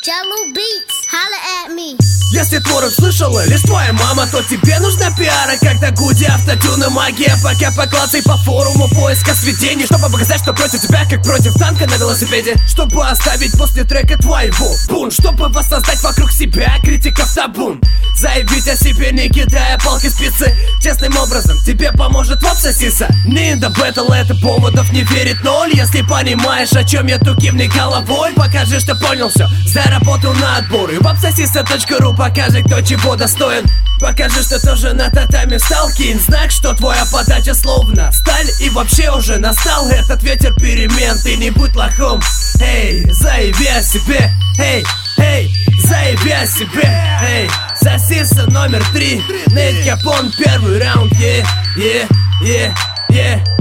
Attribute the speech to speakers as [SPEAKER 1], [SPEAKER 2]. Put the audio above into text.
[SPEAKER 1] Jello Beats, holla at me.
[SPEAKER 2] Если творог слышала лишь твоя мама, то тебе нужна пиара, когда гуди, автотюны, магия. Пока поклацай по форуму поиска сведений, чтобы показать, что против тебя, как против танка на велосипеде. Чтобы оставить после трека твоего бун, чтобы воссоздать вокруг себя критиков табун. Заявить о себе, не кидая палки спицы. Честным образом тебе поможет вап сосиса. Не до бэтл, это поводов не верит ноль. Если понимаешь, о чем я, то кивни головой. Покажи, что понял все, заработал на отбор. И вапсосиса.ру покажи, кто чего достоин. Покажи, что тоже на татами встал. Кинь знак, что твоя подача словно сталь. И вообще уже настал этот ветер перемен. Ты не будь лохом, эй, заяви о себе. Эй, эй, заяви о себе. Эй, сосиса номер 3, Нейт Капон, первый раунд. Yeah, yeah, yeah, yeah.